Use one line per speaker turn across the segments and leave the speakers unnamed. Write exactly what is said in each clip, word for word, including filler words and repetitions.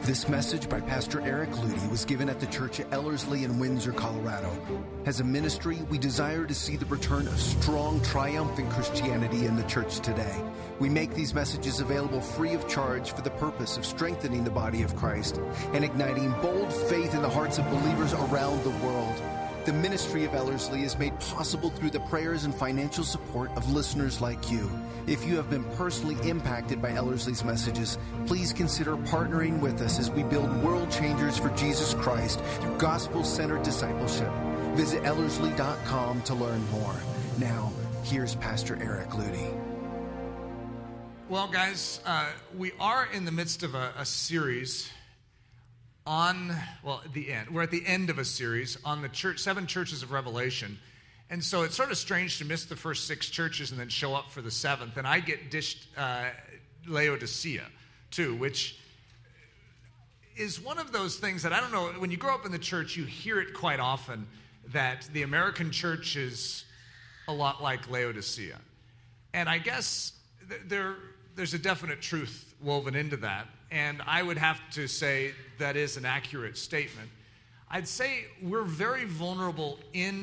This message by Pastor Eric Ludy was given at the church at Ellerslie in Windsor, Colorado. As a ministry, we desire to see the return of strong, triumphant Christianity in the church today. We make these messages available free of charge for the purpose of strengthening the body of Christ and igniting bold faith in the hearts of believers around the world. The ministry of Ellerslie is made possible through the prayers and financial support of listeners like you. If you have been personally impacted by Ellerslie's messages, please consider partnering with us as we build world changers for Jesus Christ through gospel-centered discipleship. Visit Ellerslie dot com to learn more. Now, here's Pastor Eric Ludy.
Well, guys, uh, we are in the midst of a, a series on, well, at the end. We're at the end of a series on the church, seven churches of Revelation. And so it's sort of strange to miss the first six churches and then show up for the seventh. And I get dished uh, Laodicea, too, which is one of those things that, I don't know, when you grow up in the church, you hear it quite often that the American church is a lot like Laodicea. And I guess th- there there's a definite truth woven into that. And I would have to say that is an accurate statement. I'd say we're very vulnerable in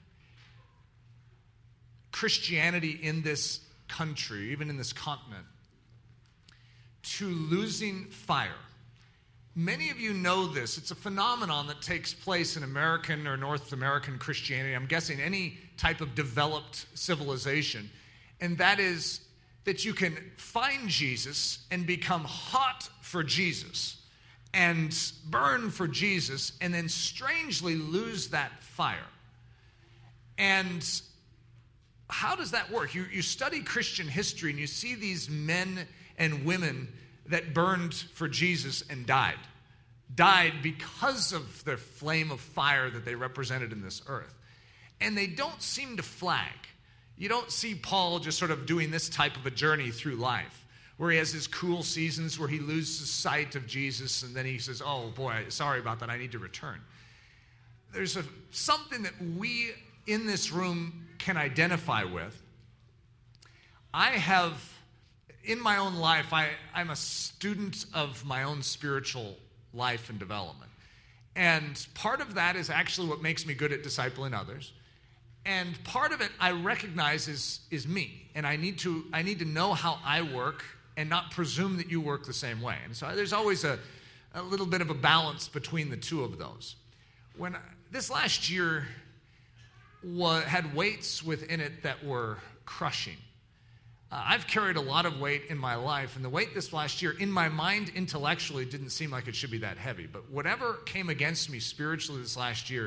Christianity in this country, even in this continent, to losing fire. Many of you know this. It's a phenomenon that takes place in American or North American Christianity. I'm guessing any type of developed civilization. And that is that you can find Jesus and become hot for Jesus and burn for Jesus and then strangely lose that fire. And how does that work? You, you study Christian history and you see these men and women that burned for Jesus and died. Died because of the flame of fire that they represented in this earth. And they don't seem to flag. You don't see Paul just sort of doing this type of a journey through life, where he has his cool seasons where he loses sight of Jesus and then he says, oh boy, sorry about that, I need to return. There's a, something that we in this room can identify with. I have, in my own life, I, I'm a student of my own spiritual life and development. And part of that is actually what makes me good at discipling others. And part of it I recognize is, is me. And I need to I need to know how I work and not presume that you work the same way. And so there's always a, a little bit of a balance between the two of those. When I, this last year was, had weights within it that were crushing. Uh, I've carried a lot of weight in my life, and the weight this last year, in my mind, intellectually, didn't seem like it should be that heavy. But whatever came against me spiritually this last year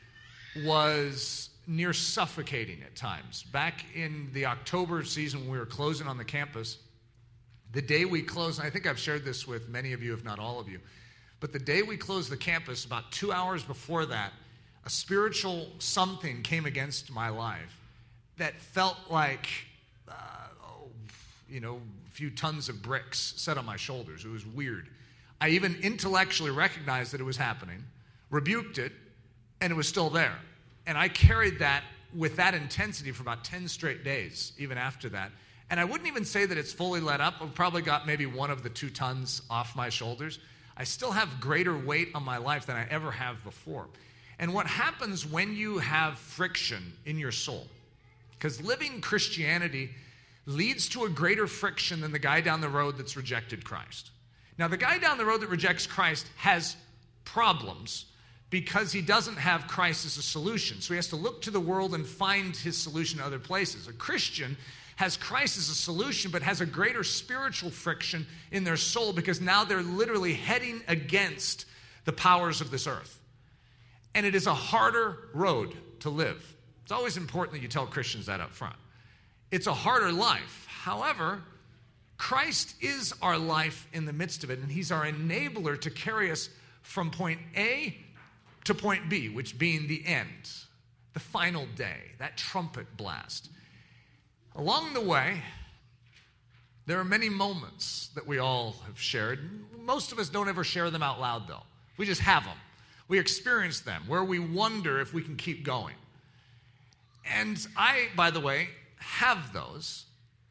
was near suffocating at times. Back in the October season when we were closing on the campus, the day we closed, and I think I've shared this with many of you, if not all of you, but the day we closed the campus, about two hours before that, a spiritual something came against my life that felt like, uh, oh, you know, a few tons of bricks set on my shoulders. It was weird. I even intellectually recognized that it was happening, rebuked it, and it was still there. And I carried that with that intensity for about ten straight days, even after that. And I wouldn't even say that it's fully let up. I've probably got maybe one of the two tons off my shoulders. I still have greater weight on my life than I ever have before. And what happens when you have friction in your soul, because living Christianity leads to a greater friction than the guy down the road that's rejected Christ. Now, the guy down the road that rejects Christ has problems because he doesn't have Christ as a solution. So he has to look to the world and find his solution in other places. A Christian has Christ as a solution, but has a greater spiritual friction in their soul because now they're literally heading against the powers of this earth. And it is a harder road to live. It's always important that you tell Christians that up front. It's a harder life. However, Christ is our life in the midst of it, and he's our enabler to carry us from point A to point B, which being the end, the final day, that trumpet blast. Along the way, there are many moments that we all have shared. Most of us don't ever share them out loud, though. We just have them. We experience them, where we wonder if we can keep going. And I, by the way, have those.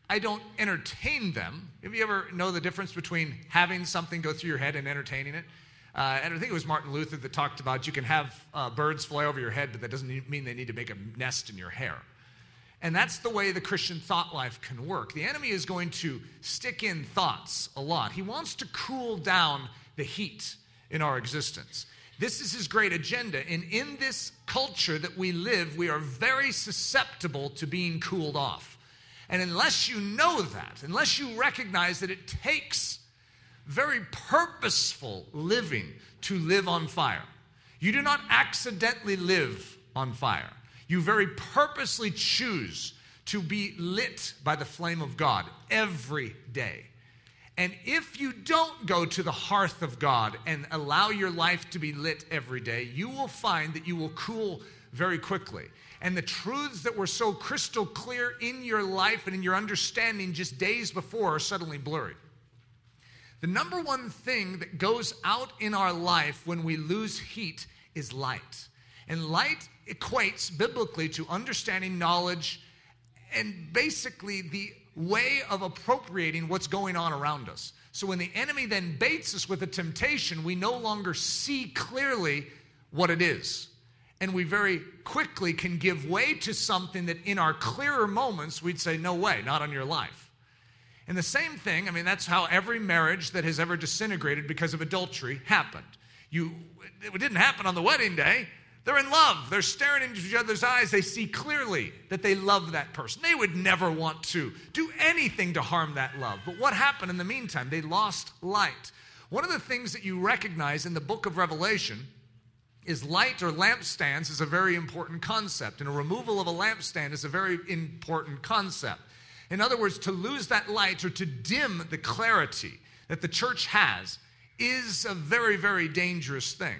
I don't entertain them. Have you ever know the difference between having something go through your head and entertaining it? Uh, and I think it was Martin Luther that talked about you can have uh, birds fly over your head, but that doesn't mean they need to make a nest in your hair. And that's the way the Christian thought life can work. The enemy is going to stick in thoughts a lot. He wants to cool down the heat in our existence. This is his great agenda. And in this culture that we live, we are very susceptible to being cooled off. And unless you know that, unless you recognize that it takes very purposeful living to live on fire. You do not accidentally live on fire. You very purposely choose to be lit by the flame of God every day. And if you don't go to the hearth of God and allow your life to be lit every day, you will find that you will cool very quickly. And the truths that were so crystal clear in your life and in your understanding just days before are suddenly blurry. The number one thing that goes out in our life when we lose heat is light. And light equates biblically to understanding, knowledge, and basically the way of appropriating what's going on around us. So when the enemy then baits us with a temptation, we no longer see clearly what it is. And we very quickly can give way to something that in our clearer moments we'd say, no way, not on your life. And the same thing, I mean, that's how every marriage that has ever disintegrated because of adultery happened. You, it didn't happen on the wedding day. They're in love. They're staring into each other's eyes. They see clearly that they love that person. They would never want to do anything to harm that love. But what happened in the meantime? They lost light. One of the things that you recognize in the book of Revelation is light or lampstands is a very important concept. And a removal of a lampstand is a very important concept. In other words, to lose that light or to dim the clarity that the church has is a very, very dangerous thing.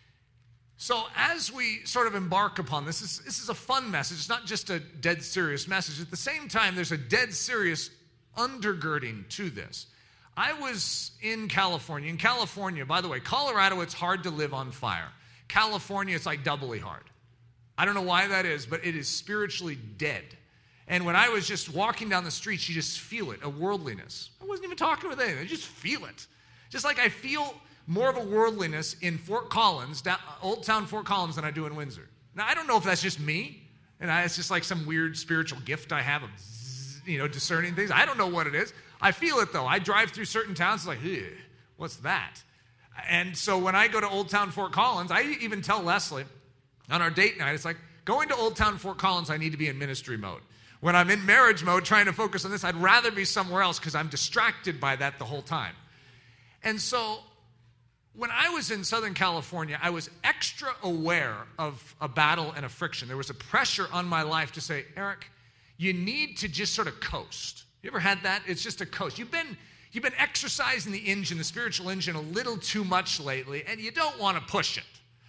So as we sort of embark upon this, this, this is a fun message. It's not just a dead serious message. At the same time, there's a dead serious undergirding to this. I was in California. In California, by the way, Colorado, it's hard to live on fire. California, it's like doubly hard. I don't know why that is, but it is spiritually dead. And when I was just walking down the streets, you just feel it, a worldliness. I wasn't even talking with anyone. I just feel it. Just like I feel more of a worldliness in Fort Collins, down, Old Town Fort Collins, than I do in Windsor. Now, I don't know if that's just me, and I, it's just like some weird spiritual gift I have of, you know, discerning things. I don't know what it is. I feel it, though. I drive through certain towns, it's like, ugh, what's that? And so when I go to Old Town Fort Collins, I even tell Leslie on our date night, it's like, going to Old Town Fort Collins, I need to be in ministry mode. When I'm in marriage mode trying to focus on this, I'd rather be somewhere else because I'm distracted by that the whole time. And so when I was in Southern California, I was extra aware of a battle and a friction. There was a pressure on my life to say, Eric, you need to just sort of coast. You ever had that? It's just a coast. You've been, you've been exercising the engine, the spiritual engine, a little too much lately, and you don't want to push it.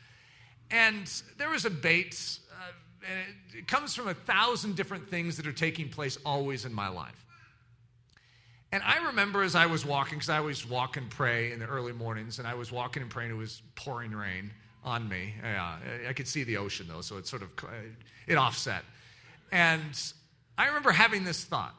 And there was a bait. It comes from a thousand different things that are taking place always in my life. And I remember as I was walking, because I always walk and pray in the early mornings, and I was walking and praying, it was pouring rain on me. Yeah, I could see the ocean, though, so it sort of, it offset. And I remember having this thought.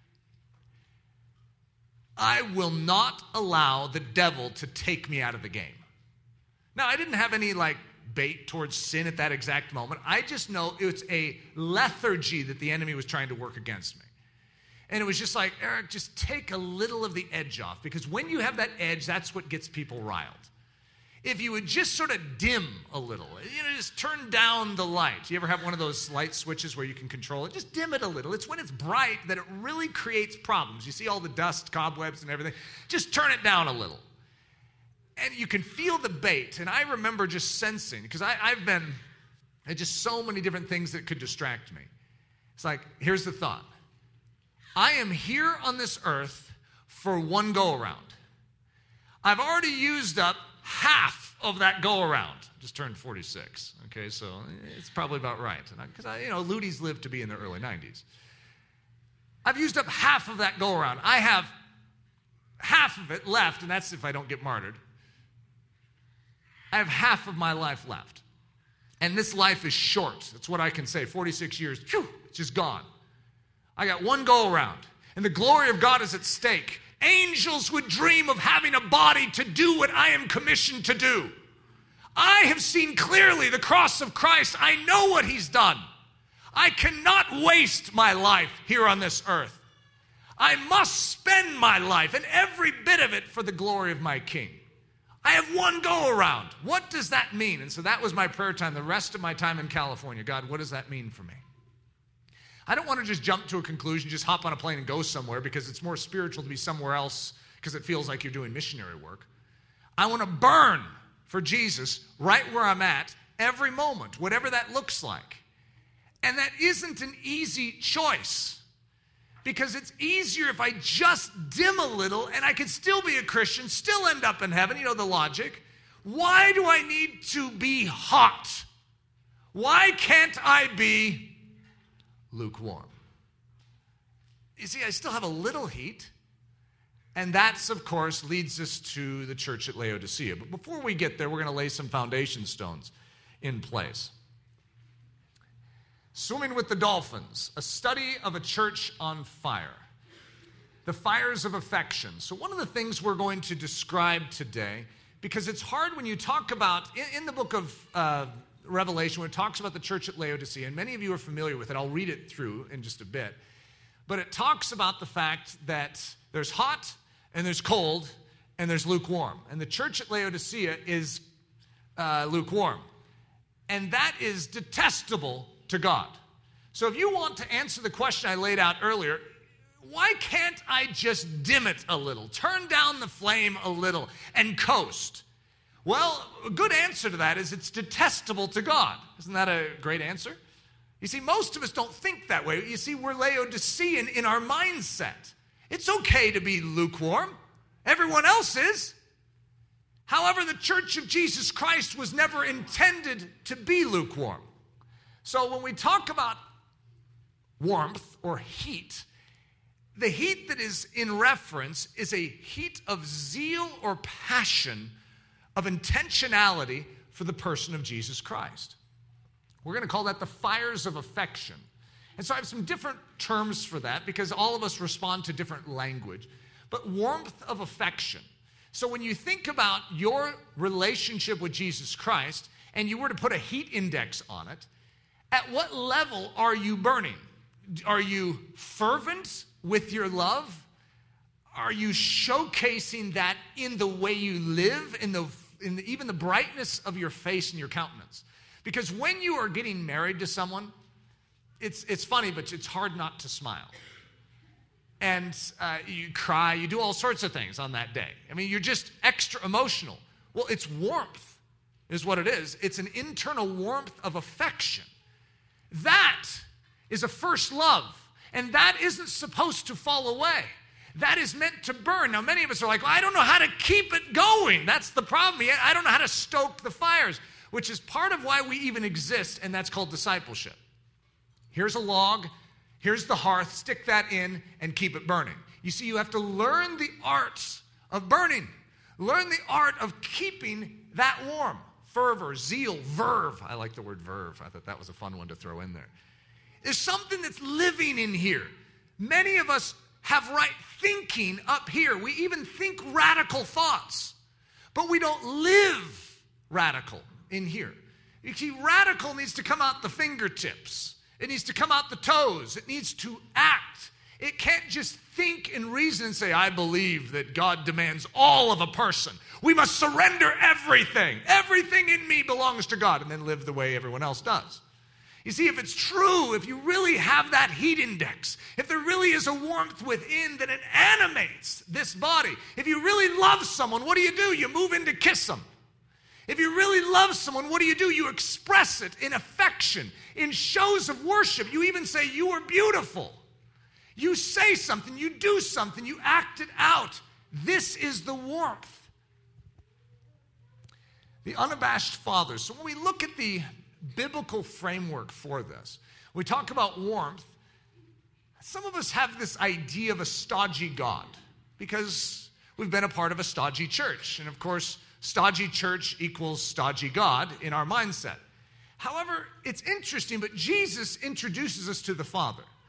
I will not allow the devil to take me out of the game. Now, I didn't have any, like, bait towards sin at that exact moment. I just know it's a lethargy that the enemy was trying to work against me. And it was just like, Eric, just take a little of the edge off, because when you have that edge, that's what gets people riled. If you would just sort of dim a little, you know, just turn down the light. You ever have one of those light switches where you can control it? Just dim it a little. It's when it's bright that it really creates problems. You see all the dust, cobwebs, and everything. Just turn it down a little. And you can feel the bait. And I remember just sensing, because I've been at just so many different things that could distract me. It's like, here's the thought. I am here on this earth for one go-around. I've already used up half of that go-around. Just turned forty-six. Okay, so it's probably about right. Because, I, you know, Ludi's lived to be in the early nineties. I've used up half of that go-around. I have half of it left, and that's if I don't get martyred. I have half of my life left. And this life is short. That's what I can say. forty-six years, phew, it's just gone. I got one go around. and the glory of God is at stake, angels would dream of having a body to do what I am commissioned to do. I have seen clearly the cross of Christ. I know what he's done. I cannot waste my life here on this earth. I must spend my life and every bit of it for the glory of my King. I have one go around. What does that mean? And so that was my prayer time, the rest of my time in California. God, what does that mean for me? I don't want to just jump to a conclusion, just hop on a plane and go somewhere, because it's more spiritual to be somewhere else because it feels like you're doing missionary work. I want to burn for Jesus right where I'm at every moment, whatever that looks like. And that isn't an easy choice, because it's easier if I just dim a little and I could still be a Christian, still end up in heaven. You know the logic. Why do I need to be hot? Why can't I be lukewarm? You see, I still have a little heat, and that's, of course, leads us to the church at Laodicea. But before we get there, we're going to lay some foundation stones in place. Swimming with the Dolphins, a study of a church on fire. The fires of affection. So one of the things we're going to describe today, because it's hard when you talk about, in, in the book of uh, Revelation, when it talks about the church at Laodicea, and many of you are familiar with it, I'll read it through in just a bit, but it talks about the fact that there's hot, and there's cold, and there's lukewarm. And the church at Laodicea is uh, lukewarm. And that is detestable to God. So if you want to answer the question I laid out earlier, why can't I just dim it a little, turn down the flame a little, and coast? Well, a good answer to that is it's detestable to God. Isn't that a great answer? You see, most of us don't think that way. You see, we're Laodicean in our mindset. It's okay to be lukewarm. Everyone else is. However, the Church of Jesus Christ was never intended to be lukewarm. So when we talk about warmth or heat, the heat that is in reference is a heat of zeal or passion, of intentionality for the person of Jesus Christ. We're going to call that the fires of affection. And so I have some different terms for that because all of us respond to different language. But warmth of affection. So when you think about your relationship with Jesus Christ and you were to put a heat index on it, at what level are you burning? Are you fervent with your love? Are you showcasing that in the way you live, in the, in the even the brightness of your face and your countenance? Because when you are getting married to someone, it's it's funny, but it's hard not to smile. And uh, you cry, you do all sorts of things on that day. I mean, you're just extra emotional. Well, it's warmth is what it is. It's an internal warmth of affection. That is a first love, and that isn't supposed to fall away. That is meant to burn. Now, many of us are like, well, I don't know how to keep it going. That's the problem. I don't know how to stoke the fires, which is part of why we even exist, and that's called discipleship. Here's a log, here's the hearth, stick that in, and keep it burning. You see, you have to learn the art of burning. Learn the art of keeping that warm. Fervor, zeal, verve. I like the word verve. I thought that was a fun one to throw in there. There's something that's living in here. Many of us have right thinking up here. We even think radical thoughts, but we don't live radical in here. You see, radical needs to come out the fingertips. It needs to come out the toes. It needs to act. It can't just think and reason and say, I believe that God demands all of a person. We must surrender everything. Everything in me belongs to God, and then live the way everyone else does. You see, if it's true, if you really have that heat index, if there really is a warmth within that it animates this body, if you really love someone, what do you do? You move in to kiss them. If you really love someone, what do you do? You express it in affection, in shows of worship. You even say, you are beautiful. You say something, you do something, you act it out. This is the warmth. The unabashed father. So when we look at the biblical framework for this, we talk about warmth. Some of us have this idea of a stodgy God because we've been a part of a stodgy church. And of course, stodgy church equals stodgy God in our mindset. However, it's interesting, but Jesus introduces us to the Father.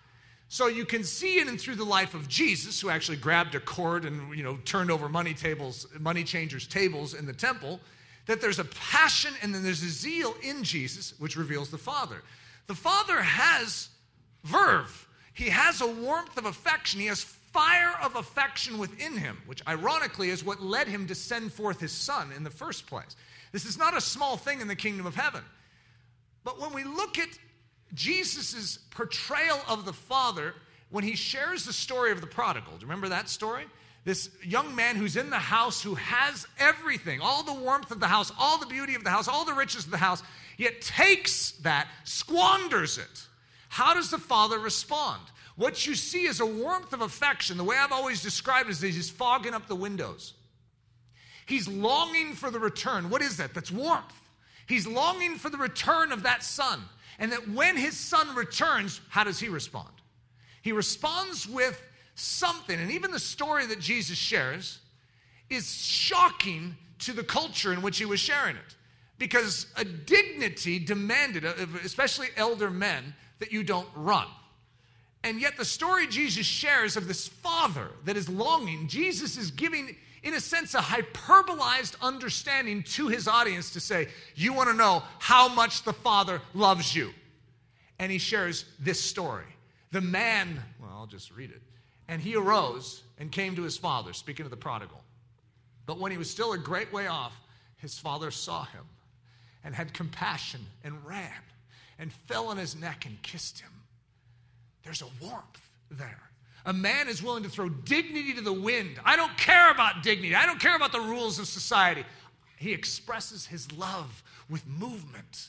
So you can see in and through the life of Jesus, who actually grabbed a cord and, you know, turned over money tables, money changers' tables in the temple, that there's a passion and then there's a zeal in Jesus, which reveals the Father. The Father has verve. He has a warmth of affection. He has fire of affection within him, which ironically is what led him to send forth his Son in the first place. This is not a small thing in the kingdom of heaven. But when we look at Jesus' portrayal of the Father, when he shares the story of the prodigal, do you remember that story? This young man who's in the house, who has everything, all the warmth of the house, all the beauty of the house, all the riches of the house, yet takes that, squanders it. How does the Father respond? What you see is a warmth of affection. The way I've always described it is he's fogging up the windows. He's longing for the return. What is that? That's warmth. He's longing for the return of that son. And that when his son returns, how does he respond? He responds with something. And even the story that Jesus shares is shocking to the culture in which he was sharing it. Because a dignity demanded, especially elder men, that you don't run. And yet the story Jesus shares of this father that is longing, Jesus is giving, in a sense, a hyperbolized understanding to his audience to say, you want to know how much the Father loves you. And he shares this story. The man, well, I'll just read it. And he arose and came to his father, speaking of the prodigal. But when he was still a great way off, his father saw him and had compassion and ran and fell on his neck and kissed him. There's a warmth there. A man is willing to throw dignity to the wind. I don't care about dignity. I don't care about the rules of society. He expresses his love with movement.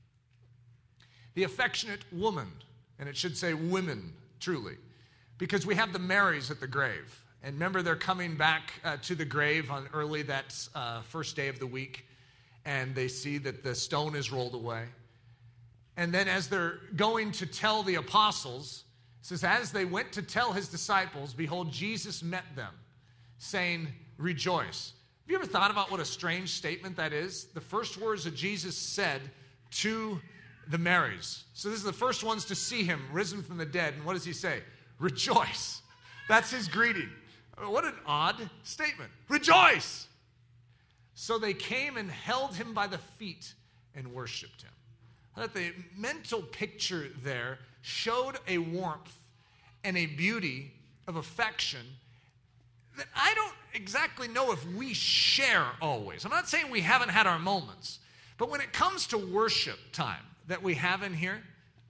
The affectionate woman, and it should say women, truly, because we have the Marys at the grave. And remember, they're coming back uh, to the grave on early that uh, first day of the week, and they see that the stone is rolled away. And then as they're going to tell the apostles, it says, as they went to tell his disciples, behold, Jesus met them, saying, rejoice. Have you ever thought about what a strange statement that is? The first words that Jesus said to the Marys. So this is the first ones to see him risen from the dead. And what does he say? Rejoice. That's his greeting. What an odd statement. Rejoice. So they came and held him by the feet and worshiped him. That the mental picture there showed a warmth and a beauty of affection that I don't exactly know if we share always. I'm not saying we haven't had our moments, but when it comes to worship time that we have in here,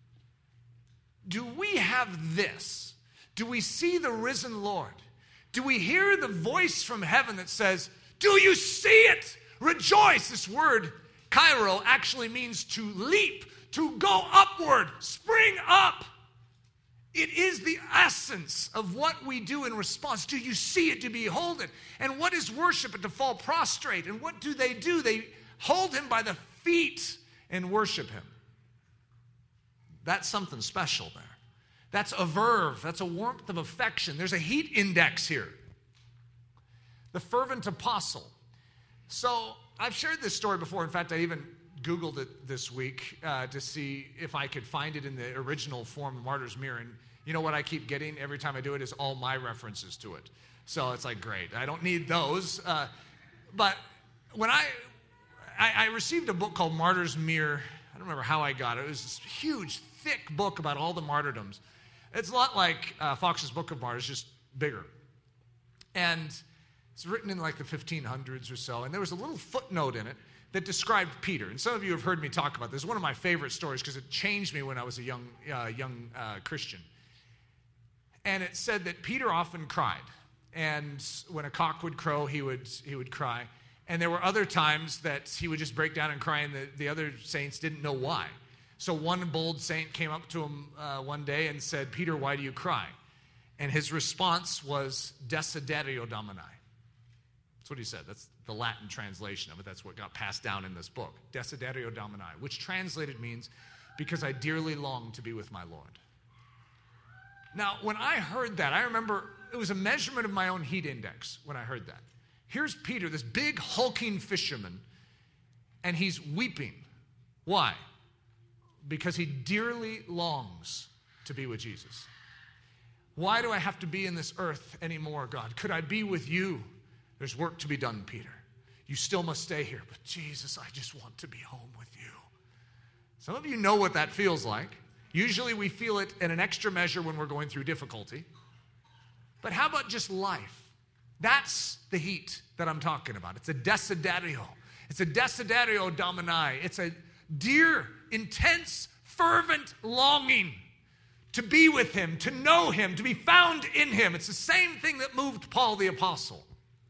do we have this? Do we see the risen Lord? Do we hear the voice from heaven that says, do you see it? Rejoice. This word, Cairo, actually means to leap, to go upward, spring up. It is the essence of what we do in response. Do you see it? To behold it? And what is worship? But to fall prostrate. And what do they do? They hold him by the feet and worship him. That's something special there. That's a verve. That's a warmth of affection. There's a heat index here. The fervent apostle. So I've shared this story before. In fact, I even Googled it this week uh, to see if I could find it in the original form of Martyr's Mirror. And you know what I keep getting every time I do it is all my references to it. So it's like, great. I don't need those. Uh, but when I, I, I received a book called Martyr's Mirror. I don't remember how I got it. It was this huge, thick book about all the martyrdoms. It's a lot like uh, Fox's Book of Martyrs, just bigger. And it's written in like the fifteen hundreds or so. And there was a little footnote in it that described Peter. And some of you have heard me talk about this. It's one of my favorite stories because it changed me when I was a young, uh, young uh, Christian. And it said that Peter often cried. And when a cock would crow, he would, he would cry. And there were other times that he would just break down and cry, and the, the other saints didn't know why. So one bold saint came up to him uh, one day and said, Peter, why do you cry? And his response was, Desiderio Domini. That's what he said. That's the Latin translation of it. That's what got passed down in this book. Desiderio Domini, which translated means, because I dearly long to be with my Lord. Now, when I heard that, I remember it was a measurement of my own heat index when I heard that. Here's Peter, this big hulking fisherman, and he's weeping. Why? Because he dearly longs to be with Jesus. Why do I have to be in this earth anymore, God? Could I be with you? There's work to be done, Peter. You still must stay here. But Jesus, I just want to be home with you. Some of you know what that feels like. Usually we feel it in an extra measure when we're going through difficulty. But how about just life? That's the heat that I'm talking about. It's a desiderio. It's a desiderio domini. It's a dear, intense, fervent longing to be with him, to know him, to be found in him. It's the same thing that moved Paul the Apostle.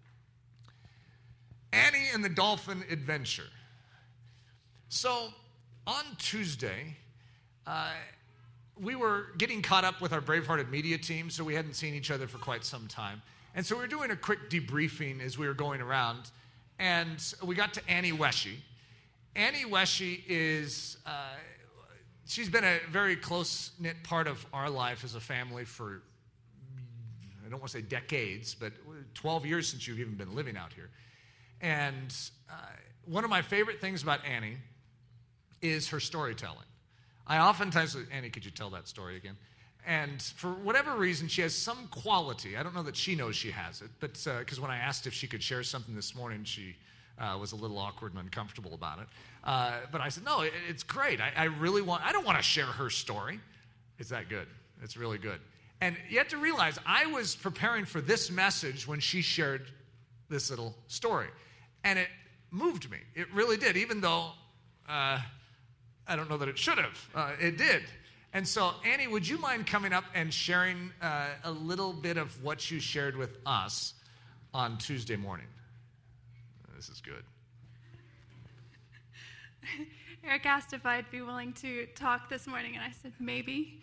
Annie and the Dolphin Adventure. So on Tuesday, uh, we were getting caught up with our Bravehearted media team, so we hadn't seen each other for quite some time. And so we were doing a quick debriefing as we were going around, and we got to Annie Weshy. Annie Weshy is... Uh, She's been a very close-knit part of our life as a family for, I don't want to say decades, but twelve years since you've even been living out here. And uh, one of my favorite things about Annie is her storytelling. I oftentimes say, Annie, could you tell that story again? And for whatever reason, she has some quality. I don't know that she knows she has it, but because uh, when I asked if she could share something this morning, she uh, was a little awkward and uncomfortable about it. Uh, but I said, no, it, it's great. I, I really want, I don't want to share her story. It's that good. It's really good. And you have to realize, I was preparing for this message when she shared this little story. And it moved me. It really did, even though uh, I don't know that it should have. Uh, it did. And so, Annie, would you mind coming up and sharing uh, a little bit of what you shared with us on Tuesday morning? This is good.
Eric asked if I'd be willing to talk this morning, and I said, maybe.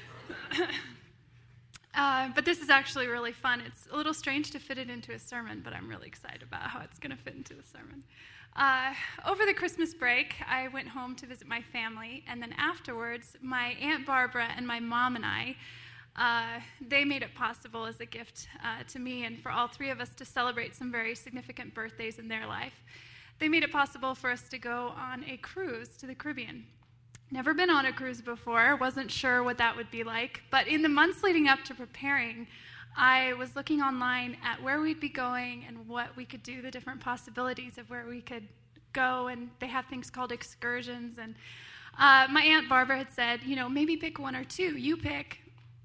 uh, but this is actually really fun. It's a little strange to fit it into a sermon, but I'm really excited about how it's going to fit into the sermon. Uh, over the Christmas break, I went home to visit my family, and then afterwards, my Aunt Barbara and my mom and I, uh, they made it possible as a gift uh, to me and for all three of us to celebrate some very significant birthdays in their life. They made it possible for us to go on a cruise to the Caribbean. Never been on a cruise before, wasn't sure what that would be like, but in the months leading up to preparing, I was looking online at where we'd be going and what we could do, the different possibilities of where we could go, and they have things called excursions, and uh, my Aunt Barbara had said, you know, maybe pick one or two, you pick.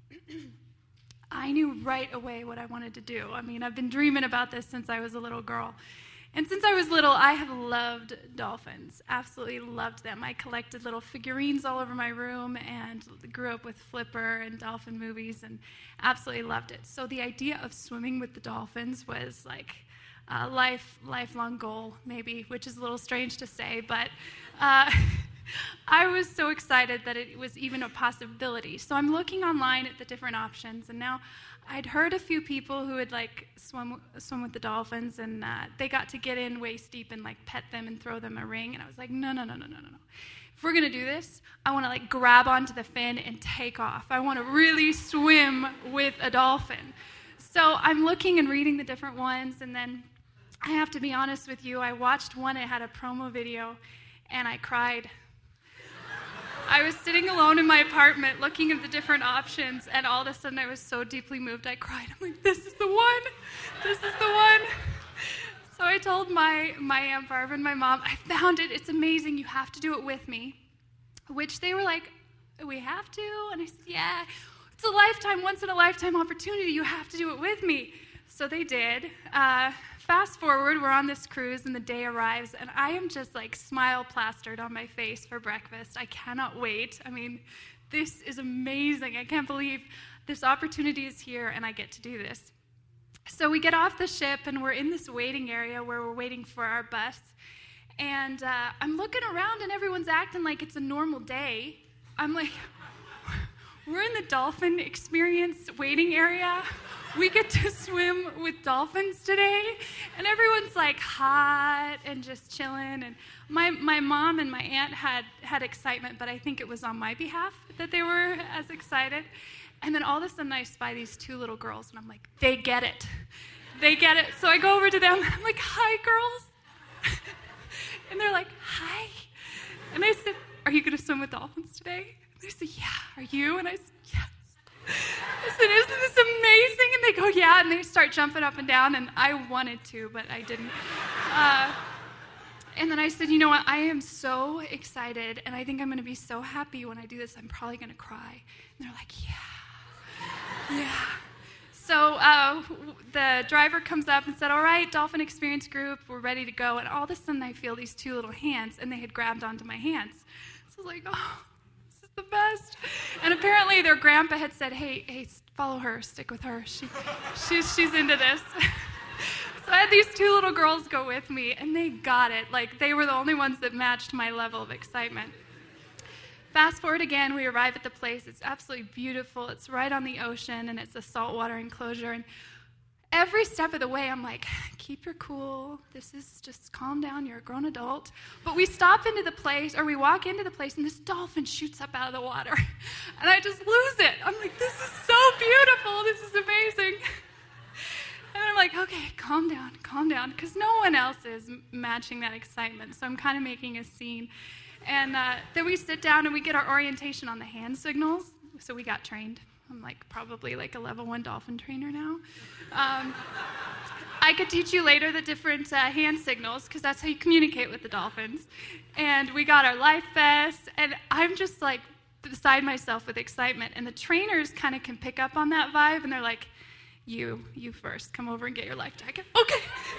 I knew right away what I wanted to do. I mean, I've been dreaming about this since I was a little girl. And since I was little, I have loved dolphins, absolutely loved them. I collected little figurines all over my room and grew up with Flipper and dolphin movies and absolutely loved it. So the idea of swimming with the dolphins was like a life, lifelong goal, maybe, which is a little strange to say, but uh, I was so excited that it was even a possibility. So I'm looking online at the different options, and now I'd heard a few people who would like swim swim with the dolphins, and uh, they got to get in waist deep and like pet them and throw them a ring. And I was like, no, no, no, no, no, no, no. If we're gonna do this, I want to like grab onto the fin and take off. I want to really swim with a dolphin. So I'm looking and reading the different ones, and then I have to be honest with you. I watched one. It had a promo video, and I cried. I was sitting alone in my apartment looking at the different options, and all of a sudden I was so deeply moved I cried. I'm like, this is the one. This is the one. So I told my, my Aunt Barbara and my mom, I found it. It's amazing. You have to do it with me. Which they were like, we have to? And I said, yeah. It's a lifetime, once-in-a-lifetime opportunity. You have to do it with me. So they did. Uh, fast forward, we're on this cruise, and the day arrives, and I am just like smile plastered on my face for breakfast. I cannot wait. I mean, this is amazing. I can't believe this opportunity is here, and I get to do this. So we get off the ship, and we're in this waiting area where we're waiting for our bus, and uh, I'm looking around, and everyone's acting like it's a normal day. I'm like, we're in the dolphin experience waiting area. We get to swim with dolphins today, and everyone's like hot and just chilling. And my my mom and my aunt had had excitement, but I think it was on my behalf that they were as excited. And then all of a sudden I spy these two little girls, and I'm like, they get it. They get it. So I go over to them, and I'm like, hi, girls. And they're like, hi. And I said, are you going to swim with dolphins today? And they said, yeah. Are you? And I said, yes. I said, isn't this amazing? And they go, yeah, and they start jumping up and down, and I wanted to, but I didn't. Uh, and then I said, you know what, I am so excited, and I think I'm going to be so happy when I do this, I'm probably going to cry. And they're like, yeah, yeah. So uh, the driver comes up and said, all right, Dolphin Experience Group, we're ready to go. And all of a sudden, I feel these two little hands, and they had grabbed onto my hands. So I was like, oh, this is the best. And apparently, their grandpa had said, hey, hey, follow her, stick with her. She, she's, she's into this. So I had these two little girls go with me, and they got it. Like, they were the only ones that matched my level of excitement. Fast forward again, we arrive at the place. It's absolutely beautiful. It's right on the ocean, and it's a saltwater enclosure. And every step of the way, I'm like, keep your cool. This is just calm down. You're a grown adult. But we stop into the place, or we walk into the place, and this dolphin shoots up out of the water. And I just lose it. I'm like, this is so beautiful. This is amazing. And I'm like, okay, calm down, calm down, because no one else is matching that excitement. So I'm kind of making a scene. And uh, then we sit down and we get our orientation on the hand signals. So we got trained. I'm like probably like a level one dolphin trainer now. Um, I could teach you later the different uh, hand signals because that's how you communicate with the dolphins. And we got our life vests, and I'm just like beside myself with excitement. And the trainers kind of can pick up on that vibe, and they're like, you, you first, come over and get your life jacket. Okay.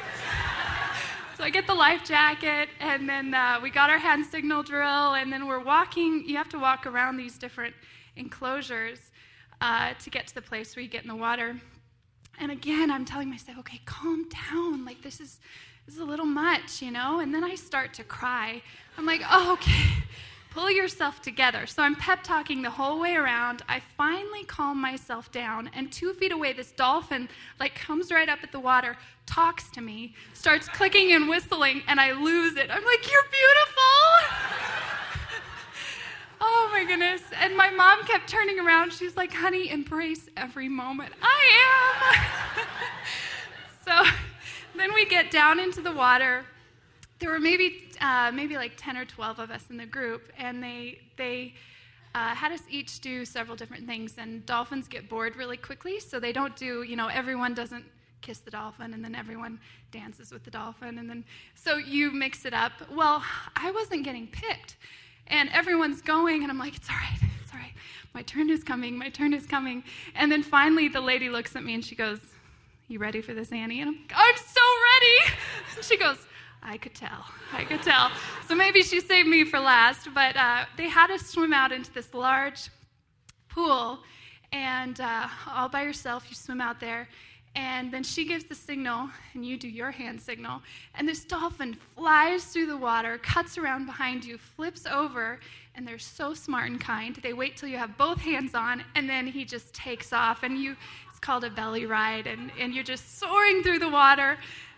So I get the life jacket, and then uh, we got our hand signal drill, and then we're walking. You have to walk around these different enclosures uh, to get to the place where you get in the water. And again, I'm telling myself, okay, calm down. Like, this is, this is a little much, you know? And then I start to cry. I'm like, oh, okay, pull yourself together. So I'm pep talking the whole way around. I finally calm myself down, and two feet away, this dolphin like comes right up at the water, talks to me, starts clicking and whistling, and I lose it. I'm like, you're beautiful. Oh my goodness. And my mom kept turning around. She's like, honey, embrace every moment. I am. So then we get down into the water. There were maybe uh, maybe like ten or twelve of us in the group, and they they uh, had us each do several different things. And dolphins get bored really quickly, so they don't do, you know, everyone doesn't kiss the dolphin, and then everyone dances with the dolphin, and then so you mix it up. Well, I wasn't getting picked, and everyone's going, and I'm like, it's all right, it's all right. My turn is coming, my turn is coming. And then finally the lady looks at me, and she goes, you ready for this, Annie? And I'm like, I'm so ready. And she goes, I could tell. I could tell. So maybe she saved me for last, but uh, they had us swim out into this large pool, and uh, all by yourself, you swim out there, and then she gives the signal, and you do your hand signal, and this dolphin flies through the water, cuts around behind you, flips over, and they're so smart and kind. They wait till you have both hands on, and then he just takes off, and you, it's called a belly ride, and, and you're just soaring through the water.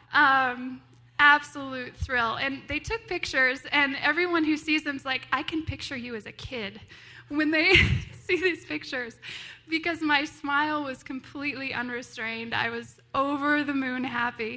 Um, Absolute thrill. And they took pictures, and everyone who sees them's like, I can picture you as a kid when they see these pictures, because my smile was completely unrestrained. I was over the moon happy.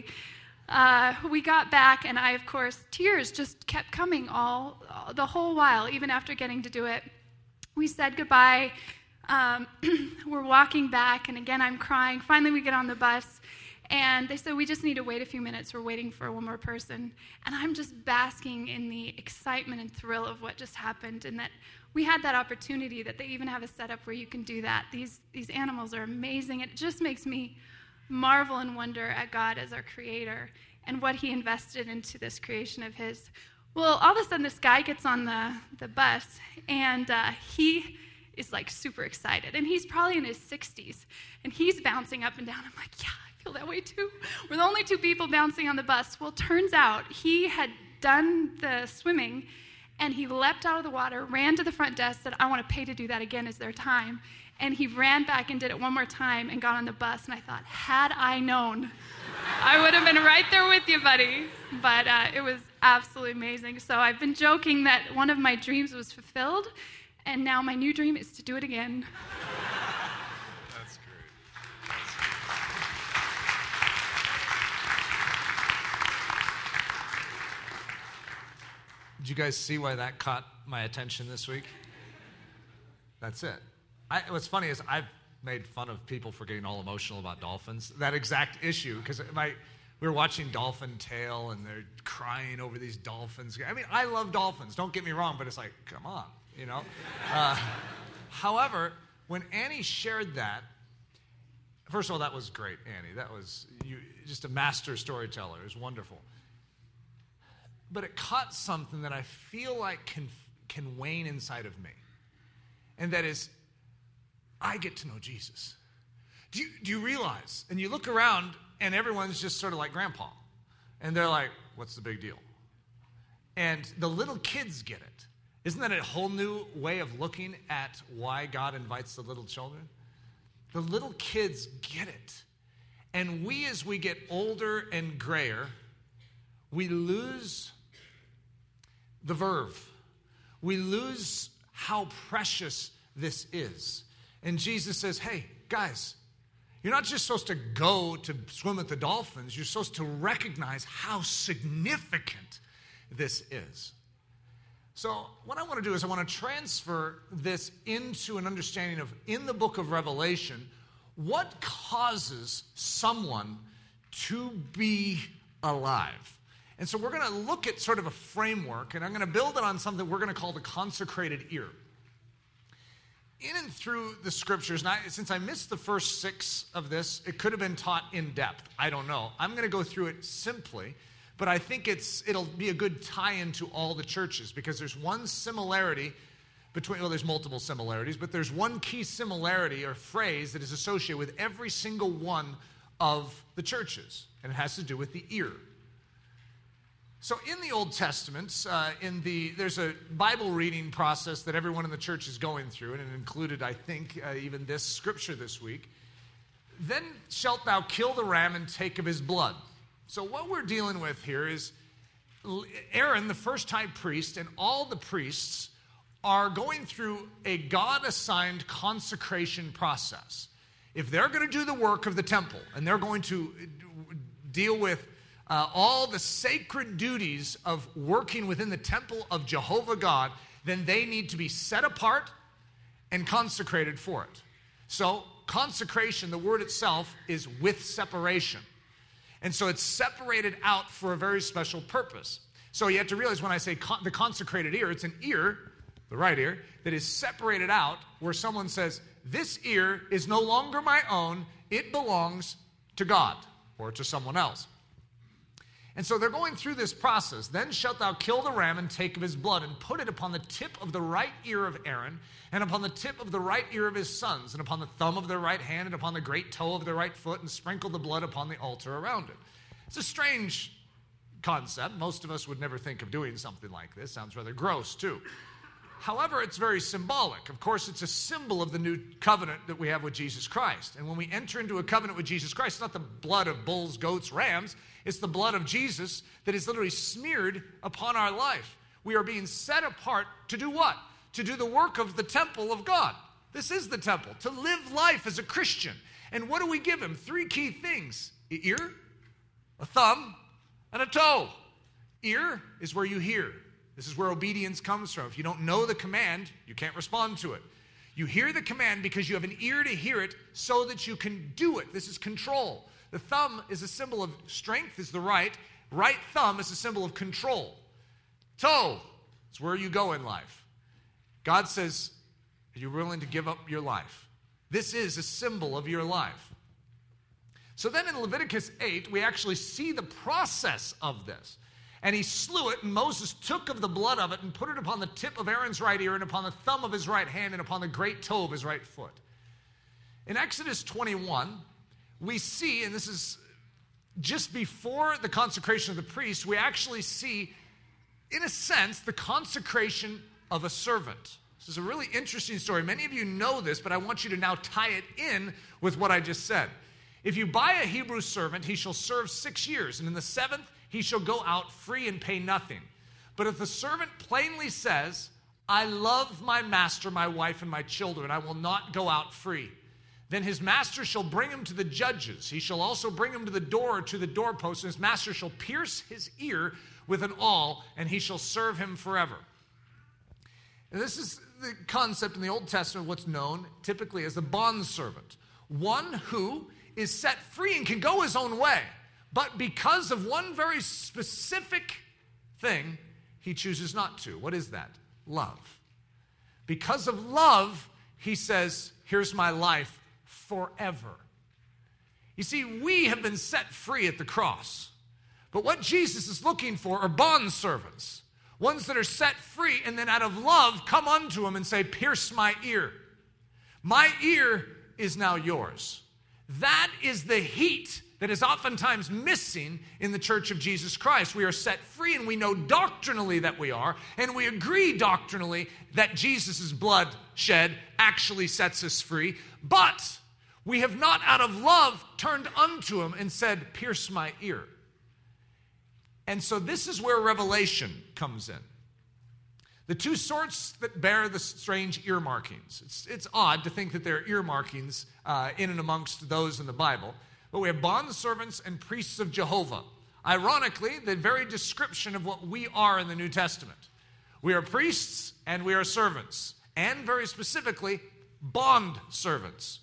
Uh, we got back, and I, of course, tears just kept coming all, all the whole while, even after getting to do it. We said goodbye. Um, we're walking back, and again, I'm crying. Finally, we get on the bus. And they said, we just need to wait a few minutes. We're waiting for one more person. And I'm just basking in the excitement and thrill of what just happened, and that we had that opportunity, that they even have a setup where you can do that. These, these animals are amazing. It just makes me marvel and wonder at God as our creator and what he invested into this creation of his. Well, all of a sudden, this guy gets on the, the bus, and uh, he is like super excited. And he's probably in his sixties, and he's bouncing up and down. I'm like, yeah, that way too. We're the only two people bouncing on the bus. Well, turns out he had done the swimming, and he leapt out of the water, ran to the front desk, said, I want to pay to do that again. Is there time? And he ran back and did it one more time and got on the bus. And I thought, had I known, I would have been right there with you, buddy. But uh, it was absolutely amazing. So I've been joking that one of my dreams was fulfilled, and now my new dream is to do it again.
Did you guys see why that caught my attention this week? That's it. I, what's funny is I've made fun of people for getting all emotional about dolphins. That exact issue, because my we were watching Dolphin Tale, and they're crying over these dolphins. I mean, I love dolphins. Don't get me wrong, but it's like, come on, you know. Uh, however, when Annie shared that, first of all, that was great, Annie. That was you, just a master storyteller. It was wonderful. But it caught something that I feel like can can wane inside of me, and that is, I get to know Jesus. Do you, do you realize? And you look around, and everyone's just sort of like Grandpa. And they're like, what's the big deal? And the little kids get it. Isn't that a whole new way of looking at why God invites the little children? The little kids get it. And we, as we get older and grayer, we lose the verve. We lose how precious this is. And Jesus says, hey, guys, you're not just supposed to go to swim with the dolphins. You're supposed to recognize how significant this is. So what I want to do is I want to transfer this into an understanding of, in the book of Revelation, what causes someone to be alive. And so we're going to look at sort of a framework, and I'm going to build it on something we're going to call the consecrated ear. In and through the scriptures, and I, since I missed the first six of this, it could have been taught in depth. I don't know. I'm going to go through it simply, but I think it's it'll be a good tie-in to all the churches, because there's one similarity between, well, there's multiple similarities, but there's one key similarity or phrase that is associated with every single one of the churches, and it has to do with the ear. So in the Old Testament, uh, in the there's a Bible reading process that everyone in the church is going through, and it included, I think, uh, even this scripture this week. Then shalt thou kill the ram and take of his blood. So what we're dealing with here is Aaron, the first high priest, and all the priests are going through a God-assigned consecration process. If they're going to do the work of the temple, and they're going to deal with Uh, all the sacred duties of working within the temple of Jehovah God, then they need to be set apart and consecrated for it. So consecration, the word itself, is with separation. And so it's separated out for a very special purpose. So you have to realize when I say con- the consecrated ear, it's an ear, the right ear, that is separated out where someone says, this ear is no longer my own, it belongs to God or to someone else. And so they're going through this process. Then shalt thou kill the ram and take of his blood and put it upon the tip of the right ear of Aaron and upon the tip of the right ear of his sons and upon the thumb of their right hand and upon the great toe of their right foot, and sprinkle the blood upon the altar around it. It's a strange concept. Most of us would never think of doing something like this. Sounds rather gross too. However, it's very symbolic. Of course, it's a symbol of the new covenant that we have with Jesus Christ. And when we enter into a covenant with Jesus Christ, it's not the blood of bulls, goats, rams. It's the blood of Jesus that is literally smeared upon our life. We are being set apart to do what? To do the work of the temple of God. This is the temple. To live life as a Christian. And what do we give him? Three key things. An ear, a thumb, and a toe. Ear is where you hear. This is where obedience comes from. If you don't know the command, you can't respond to it. You hear the command because you have an ear to hear it so that you can do it. This is control. The thumb is a symbol of strength, is the right. Right thumb is a symbol of control. Toe, it's where you go in life. God says, are you willing to give up your life? This is a symbol of your life. So then in Leviticus eight, we actually see the process of this. And he slew it, and Moses took of the blood of it and put it upon the tip of Aaron's right ear and upon the thumb of his right hand and upon the great toe of his right foot. In Exodus twenty-one, we see, and this is just before the consecration of the priest, we actually see, in a sense, the consecration of a servant. This is a really interesting story. Many of you know this, but I want you to now tie it in with what I just said. If you buy a Hebrew servant, he shall serve six years, and in the seventh he shall go out free and pay nothing. But if the servant plainly says, I love my master, my wife, and my children, I will not go out free, then his master shall bring him to the judges. He shall also bring him to the door, to the doorpost, and his master shall pierce his ear with an awl, and he shall serve him forever. And this is the concept in the Old Testament, what's known typically as a bondservant. One who is set free and can go his own way, but because of one very specific thing, he chooses not to. What is that? Love. Because of love, he says, here's my life forever. You see, we have been set free at the cross. But what Jesus is looking for are bondservants, ones that are set free and then out of love come unto him and say, pierce my ear. My ear is now yours. That is the heat that is oftentimes missing in the church of Jesus Christ. We are set free and we know doctrinally that we are, and we agree doctrinally that Jesus' blood shed actually sets us free, but we have not out of love turned unto him and said, pierce my ear. And so this is where revelation comes in. The two sorts that bear the strange ear markings. It's, it's odd to think that there are ear markings uh, in and amongst those in the Bible. But we have bondservants and priests of Jehovah. Ironically, the very description of what we are in the New Testament. We are priests and we are servants. And very specifically, bond servants.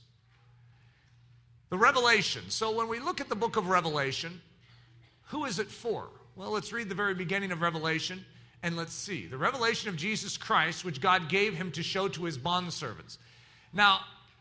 The Revelation. So when we look at the book of Revelation, who is it for? Well, let's read the very beginning of Revelation and let's see. The revelation of Jesus Christ, which God gave him to show to his bondservants. Now,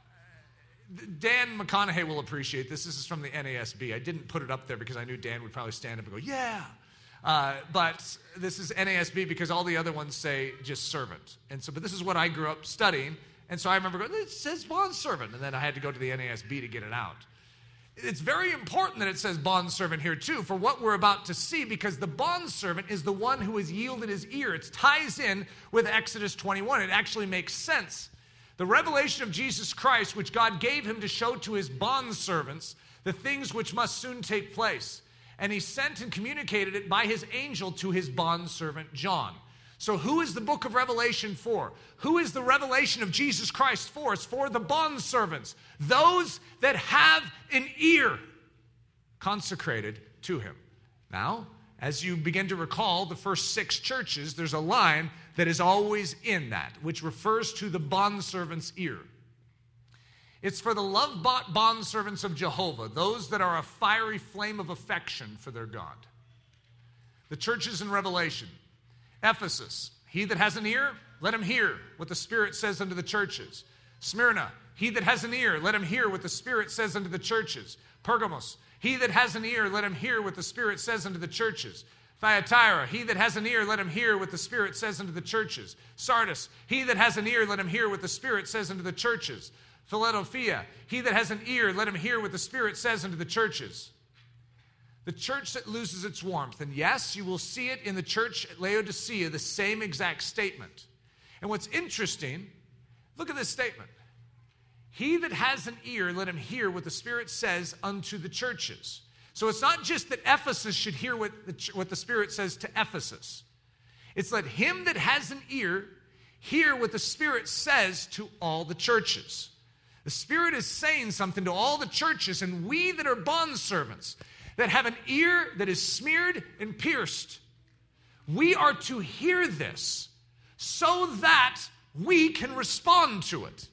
Dan McConaughey will appreciate this. This is from the N A S B. I didn't put it up there because I knew Dan would probably stand up and go, yeah. Uh, but this is N A S B because all the other ones say just servant. And so, but this is what I grew up studying. And so I remember going, it says bondservant. And then I had to go to the N A S B to get it out. It's very important that it says bondservant here too for what we're about to see, because the bondservant is the one who has yielded his ear. It ties in with Exodus twenty-one. It actually makes sense. The revelation of Jesus Christ, which God gave him to show to his bondservants the things which must soon take place. And he sent and communicated it by his angel to his bondservant John. So who is the book of Revelation for? Who is the revelation of Jesus Christ for? It's for the bondservants, those that have an ear consecrated to him. Now, as you begin to recall the first six churches, there's a line that is always in that, which refers to the bondservant's ear. It's for the love-bought bondservants of Jehovah, those that are a fiery flame of affection for their God. The churches in Revelation. Ephesus, he that has an ear, let him hear what the Spirit says unto the churches. Smyrna, he that has an ear, let him hear what the Spirit says unto the churches. Pergamos, he that has an ear, let him hear what the Spirit says unto the churches. Thyatira, he that has an ear, let him hear what the Spirit says unto the churches. Sardis, he that has an ear, let him hear what the Spirit says unto the churches. Philadelphia, he that has an ear, let him hear what the Spirit says unto the churches. The church that loses its warmth. And yes, you will see it in the church at Laodicea, the same exact statement. And what's interesting, look at this statement. He that has an ear, let him hear what the Spirit says unto the churches. So it's not just that Ephesus should hear what the, what the Spirit says to Ephesus. It's let him that has an ear hear what the Spirit says to all the churches. The Spirit is saying something to all the churches, and we that are bondservants, that have an ear that is smeared and pierced, we are to hear this so that we can respond to it.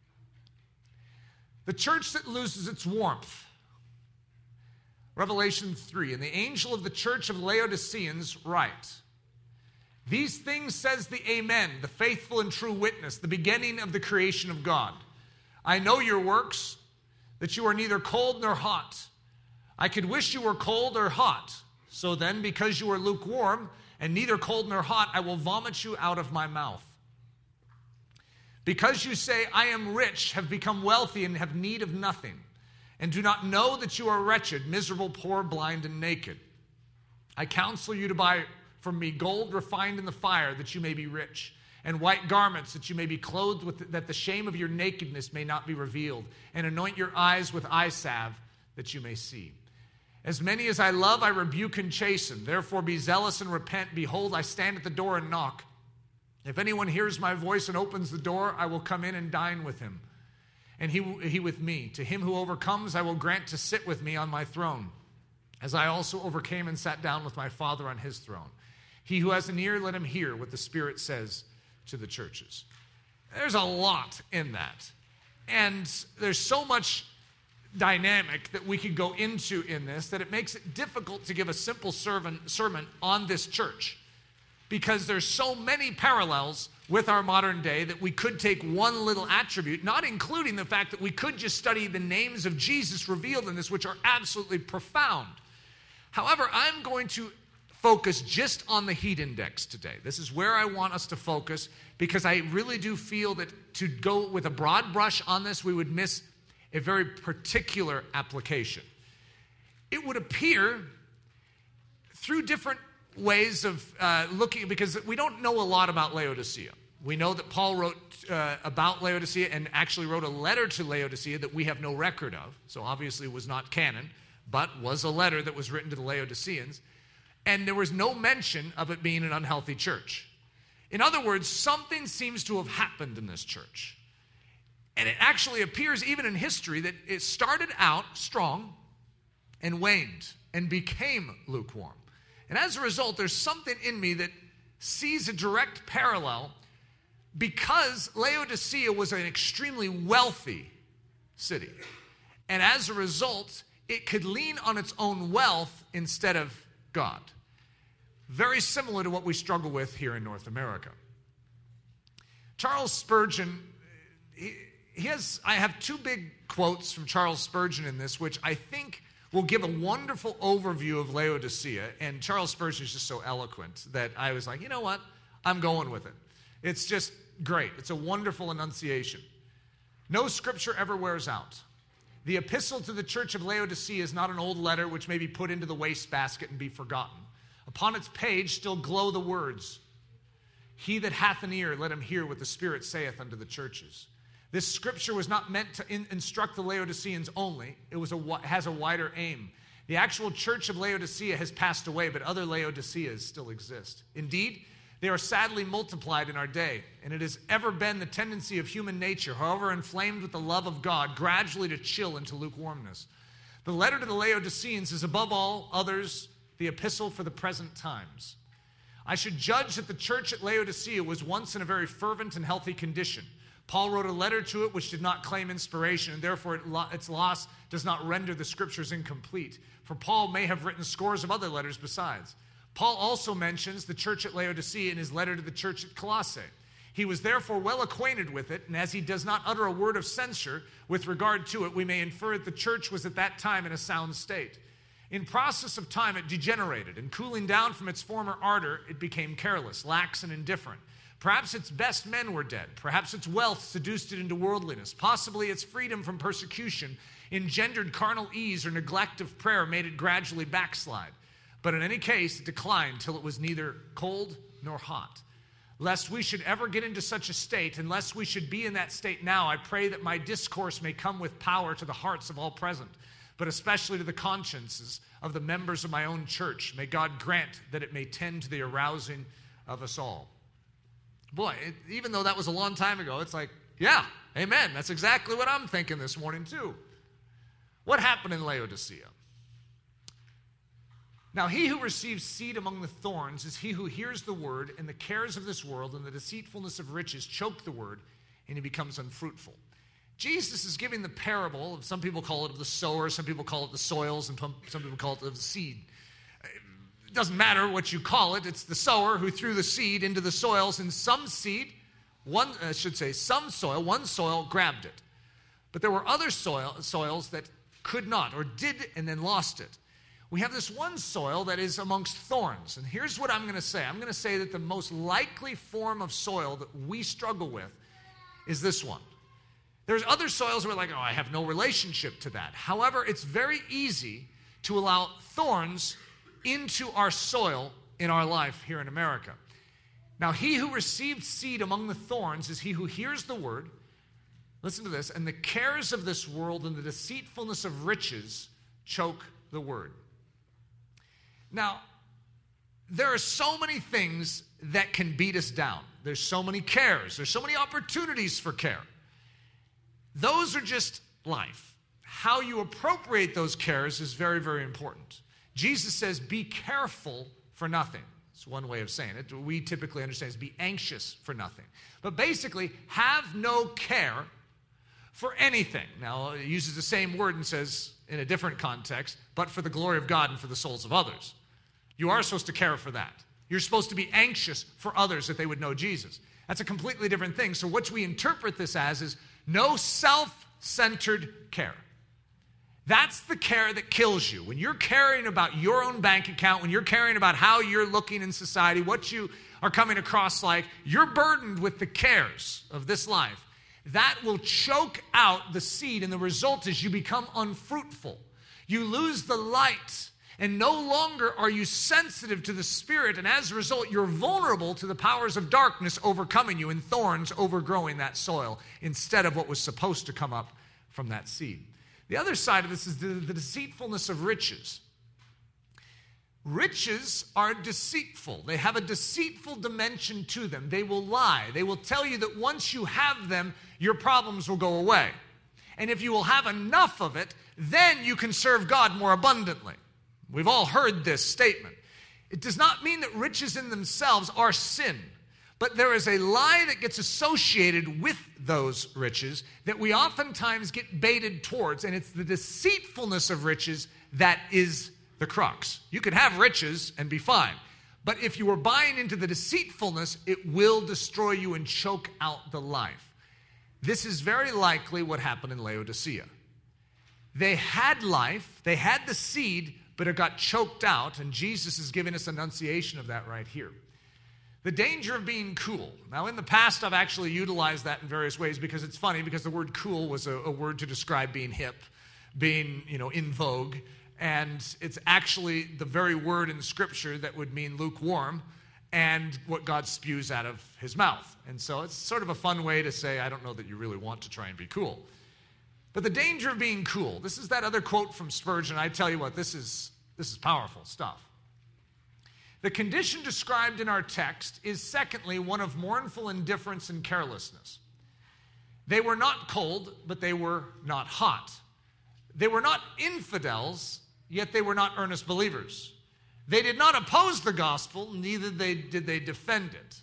The church that loses its warmth. Revelation three, and the angel of the church of Laodiceans write, these things says the Amen, the faithful and true witness, the beginning of the creation of God. I know your works, that you are neither cold nor hot. I could wish you were cold or hot. So then, because you are lukewarm and neither cold nor hot, I will vomit you out of my mouth. Because you say, I am rich, have become wealthy, and have need of nothing, and do not know that you are wretched, miserable, poor, blind, and naked. I counsel you to buy from me gold refined in the fire, that you may be rich, and white garments, that you may be clothed with, that the shame of your nakedness may not be revealed, and anoint your eyes with eye salve, that you may see. As many as I love, I rebuke and chasten. Therefore be zealous and repent. Behold, I stand at the door and knock. If anyone hears my voice and opens the door, I will come in and dine with him, and he, he with me. To him who overcomes, I will grant to sit with me on my throne, as I also overcame and sat down with my Father on his throne. He who has an ear, let him hear what the Spirit says to the churches. There's a lot in that. And there's so much dynamic that we could go into in this that it makes it difficult to give a simple sermon, sermon on this church, because there's so many parallels with our modern day that we could take one little attribute, not including the fact that we could just study the names of Jesus revealed in this, which are absolutely profound. However, I'm going to focus just on the heat index today. This is where I want us to focus, because I really do feel that to go with a broad brush on this, we would miss a very particular application. It would appear through different ways of uh, looking, because we don't know a lot about Laodicea. We know that Paul wrote uh, about Laodicea and actually wrote a letter to Laodicea that we have no record of. So obviously it was not canon, but was a letter that was written to the Laodiceans. And there was no mention of it being an unhealthy church. In other words, something seems to have happened in this church. And it actually appears even in history that it started out strong and waned and became lukewarm. And as a result, there's something in me that sees a direct parallel, because Laodicea was an extremely wealthy city. And as a result, it could lean on its own wealth instead of God. Very similar to what we struggle with here in North America. Charles Spurgeon, he, he has, I have two big quotes from Charles Spurgeon in this, which I think will give a wonderful overview of Laodicea. And Charles Spurgeon is just so eloquent that I was like, you know what? I'm going with it. It's just great. It's a wonderful enunciation. No scripture ever wears out. The epistle to the church of Laodicea is not an old letter which may be put into the wastebasket and be forgotten. Upon its page still glow the words, "He that hath an ear, let him hear what the Spirit saith unto the churches." This scripture was not meant to in- instruct the Laodiceans only. It was a, has a wider aim. The actual church of Laodicea has passed away, but other Laodiceas still exist. Indeed, they are sadly multiplied in our day, and it has ever been the tendency of human nature, however inflamed with the love of God, gradually to chill into lukewarmness. The letter to the Laodiceans is above all others the epistle for the present times. I should judge that the church at Laodicea was once in a very fervent and healthy condition. Paul wrote a letter to it which did not claim inspiration, and therefore its loss does not render the scriptures incomplete. For Paul may have written scores of other letters besides. Paul also mentions the church at Laodicea in his letter to the church at Colossae. He was therefore well acquainted with it, and as he does not utter a word of censure with regard to it, we may infer that the church was at that time in a sound state. In process of time, it degenerated, and cooling down from its former ardor, it became careless, lax, and indifferent. Perhaps its best men were dead. Perhaps its wealth seduced it into worldliness. Possibly its freedom from persecution engendered carnal ease, or neglect of prayer made it gradually backslide. But in any case, it declined till it was neither cold nor hot. Lest we should ever get into such a state, unless we should be in that state now, I pray that my discourse may come with power to the hearts of all present, but especially to the consciences of the members of my own church. May God grant that it may tend to the arousing of us all. Boy, it, even though that was a long time ago, it's like, yeah, amen. That's exactly what I'm thinking this morning too. What happened in Laodicea? Now, he who receives seed among the thorns is he who hears the word, and the cares of this world and the deceitfulness of riches choke the word, and he becomes unfruitful. Jesus is giving the parable of, some people call it of the sower, some people call it the soils, and some people call it of the seed. It doesn't matter what you call it. It's the sower who threw the seed into the soils, and some seed, one I should say, some soil, one soil grabbed it. But there were other soil, soils that could not, or did and then lost it. We have this one soil that is amongst thorns. And here's what I'm going to say. I'm going to say that the most likely form of soil that we struggle with is this one. There's other soils where we're like, oh, I have no relationship to that. However, it's very easy to allow thorns into our soil in our life here in America. Now, he who received seed among the thorns is he who hears the word, listen to this, and the cares of this world and the deceitfulness of riches choke the word. Now, there are so many things that can beat us down. There's so many cares. There's so many opportunities for care. Those are just life. How you appropriate those cares is very, very important. Jesus says, be careful for nothing. It's one way of saying it. We typically understand is be anxious for nothing. But basically, have no care for anything. Now, it uses the same word and says in a different context, but for the glory of God and for the souls of others. You are supposed to care for that. You're supposed to be anxious for others that they would know Jesus. That's a completely different thing. So what we interpret this as is no self-centered care. That's the care that kills you. When you're caring about your own bank account, when you're caring about how you're looking in society, what you are coming across like, you're burdened with the cares of this life. That will choke out the seed, and the result is you become unfruitful. You lose the light, and no longer are you sensitive to the Spirit, and as a result, you're vulnerable to the powers of darkness overcoming you and thorns overgrowing that soil instead of what was supposed to come up from that seed. The other side of this is the, the deceitfulness of riches. Riches are deceitful. They have a deceitful dimension to them. They will lie. They will tell you that once you have them, your problems will go away. And if you will have enough of it, then you can serve God more abundantly. We've all heard this statement. It does not mean that riches in themselves are sin. But there is a lie that gets associated with those riches that we oftentimes get baited towards, and it's the deceitfulness of riches that is the crux. You could have riches and be fine, but if you are buying into the deceitfulness, it will destroy you and choke out the life. This is very likely what happened in Laodicea. They had life, they had the seed, but it got choked out, and Jesus is giving us enunciation of that right here. The danger of being cool. Now, in the past, I've actually utilized that in various ways because it's funny because the word cool was a, a word to describe being hip, being, you know, in vogue. And it's actually the very word in Scripture that would mean lukewarm and what God spews out of his mouth. And so it's sort of a fun way to say, I don't know that you really want to try and be cool. But the danger of being cool. This is that other quote from Spurgeon. I tell you what, this is, this is powerful stuff. The condition described in our text is, secondly, one of mournful indifference and carelessness. They were not cold, but they were not hot. They were not infidels, yet they were not earnest believers. They did not oppose the gospel, neither they, did they defend it.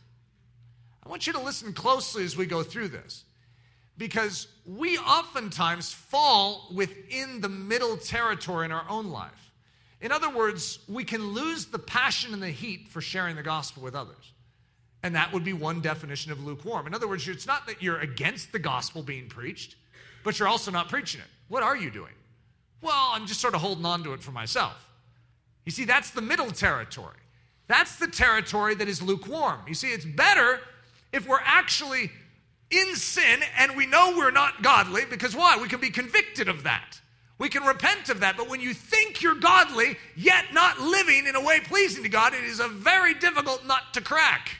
I want you to listen closely as we go through this, because we oftentimes fall within the middle territory in our own life. In other words, we can lose the passion and the heat for sharing the gospel with others. And that would be one definition of lukewarm. In other words, it's not that you're against the gospel being preached, but you're also not preaching it. What are you doing? Well, I'm just sort of holding on to it for myself. You see, that's the middle territory. That's the territory that is lukewarm. You see, it's better if we're actually in sin and we know we're not godly, because why? We can be convicted of that. We can repent of that, but when you think you're godly, yet not living in a way pleasing to God, it is a very difficult nut to crack.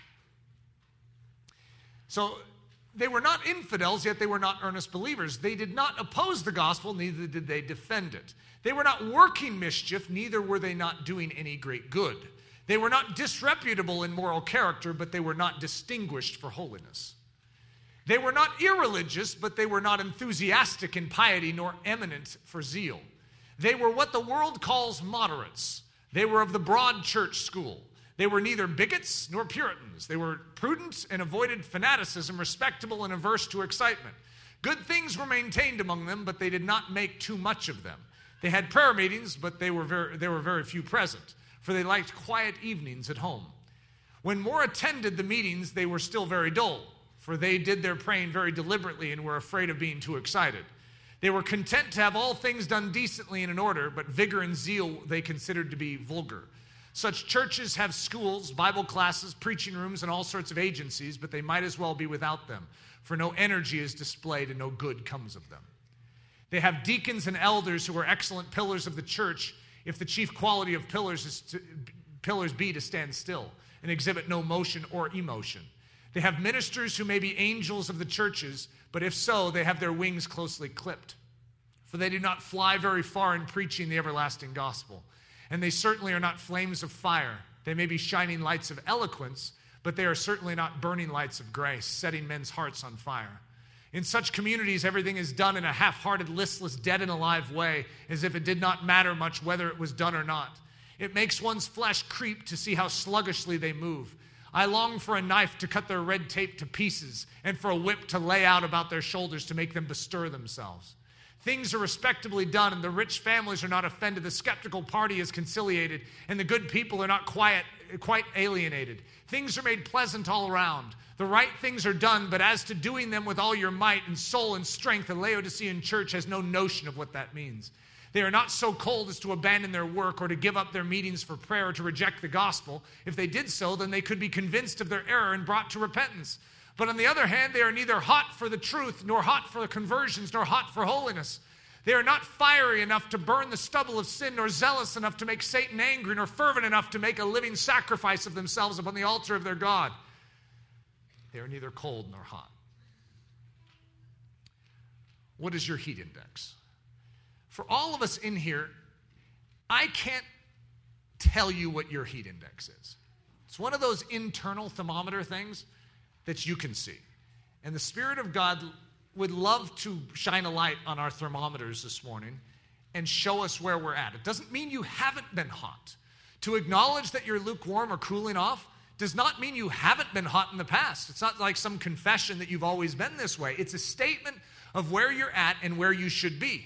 So they were not infidels, yet they were not earnest believers. They did not oppose the gospel, neither did they defend it. They were not working mischief, neither were they not doing any great good. They were not disreputable in moral character, but they were not distinguished for holiness. They were not irreligious, but they were not enthusiastic in piety nor eminent for zeal. They were what the world calls moderates. They were of the broad church school. They were neither bigots nor Puritans. They were prudent and avoided fanaticism, respectable and averse to excitement. Good things were maintained among them, but they did not make too much of them. They had prayer meetings, but they were very, there were very few present, for they liked quiet evenings at home. When more attended the meetings, they were still very dull, for they did their praying very deliberately and were afraid of being too excited. They were content to have all things done decently and in order, but vigor and zeal they considered to be vulgar. Such churches have schools, Bible classes, preaching rooms, and all sorts of agencies, but they might as well be without them, for no energy is displayed and no good comes of them. They have deacons and elders who are excellent pillars of the church, if the chief quality of pillars is to, pillars be to stand still and exhibit no motion or emotion. They have ministers who may be angels of the churches, but if so, they have their wings closely clipped. For they do not fly very far in preaching the everlasting gospel. And they certainly are not flames of fire. They may be shining lights of eloquence, but they are certainly not burning lights of grace, setting men's hearts on fire. In such communities, everything is done in a half-hearted, listless, dead and alive way, as if it did not matter much whether it was done or not. It makes one's flesh creep to see how sluggishly they move. I long for a knife to cut their red tape to pieces and for a whip to lay out about their shoulders to make them bestir themselves. Things are respectably done, and the rich families are not offended. The skeptical party is conciliated, and the good people are not quiet, quite alienated. Things are made pleasant all around. The right things are done, but as to doing them with all your might and soul and strength, the Laodicean church has no notion of what that means. They are not so cold as to abandon their work or to give up their meetings for prayer or to reject the gospel. If they did so, then they could be convinced of their error and brought to repentance. But on the other hand, they are neither hot for the truth, nor hot for conversions, nor hot for holiness. They are not fiery enough to burn the stubble of sin, nor zealous enough to make Satan angry, nor fervent enough to make a living sacrifice of themselves upon the altar of their God. They are neither cold nor hot. What is your heat index? For all of us in here, I can't tell you what your heat index is. It's one of those internal thermometer things that you can see. And the Spirit of God would love to shine a light on our thermometers this morning and show us where we're at. It doesn't mean you haven't been hot. To acknowledge that you're lukewarm or cooling off does not mean you haven't been hot in the past. It's not like some confession that you've always been this way. It's a statement of where you're at and where you should be.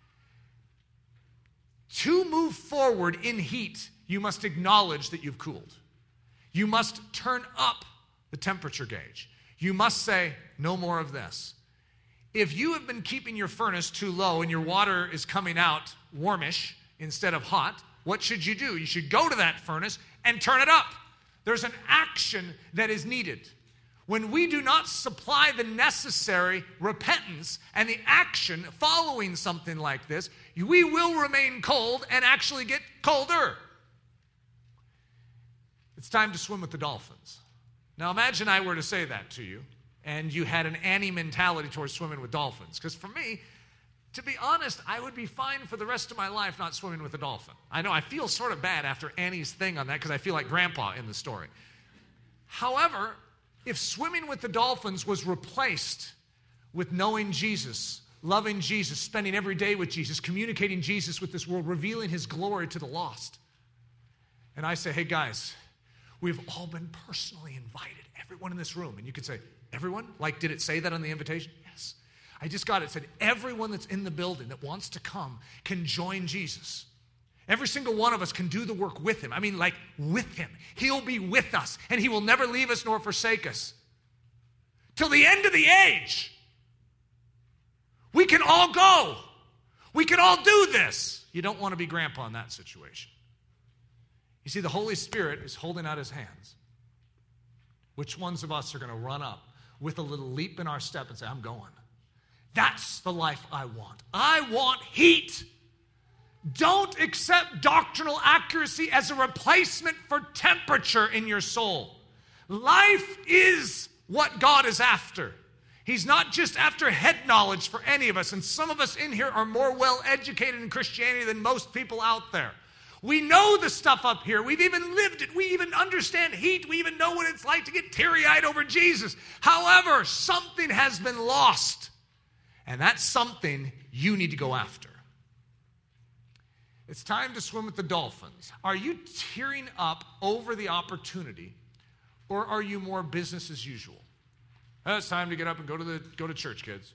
To move forward in heat, you must acknowledge that you've cooled. You must turn up the temperature gauge. You must say, no more of this. If you have been keeping your furnace too low and your water is coming out warmish instead of hot, what should you do? You should go to that furnace and turn it up. There's an action that is needed. When we do not supply the necessary repentance and the action following something like this, we will remain cold and actually get colder. It's time to swim with the dolphins. Now imagine I were to say that to you, and you had an Annie mentality towards swimming with dolphins. Because for me, to be honest, I would be fine for the rest of my life not swimming with a dolphin. I know I feel sort of bad after Annie's thing on that because I feel like Grandpa in the story. However, if swimming with the dolphins was replaced with knowing Jesus, loving Jesus, spending every day with Jesus, communicating Jesus with this world, revealing his glory to the lost, and I say, hey guys, we've all been personally invited, everyone in this room, and you could say, everyone? Like, did it say that on the invitation? Yes. I just got it. It said, everyone that's in the building that wants to come can join Jesus. Every single one of us can do the work with him. I mean, like, with him. He'll be with us, and he will never leave us nor forsake us. Till the end of the age. We can all go. We can all do this. You don't want to be Grandpa in that situation. You see, the Holy Spirit is holding out his hands. Which ones of us are going to run up with a little leap in our step and say, I'm going. That's the life I want. I want heat. Don't accept doctrinal accuracy as a replacement for temperature in your soul. Life is what God is after. He's not just after head knowledge for any of us, and some of us in here are more well-educated in Christianity than most people out there. We know the stuff up here. We've even lived it. We even understand heat. We even know what it's like to get teary-eyed over Jesus. However, something has been lost, and that's something you need to go after. It's time to swim with the dolphins. Are you tearing up over the opportunity, or are you more business as usual? Oh, it's time to get up and go to the go to church, kids.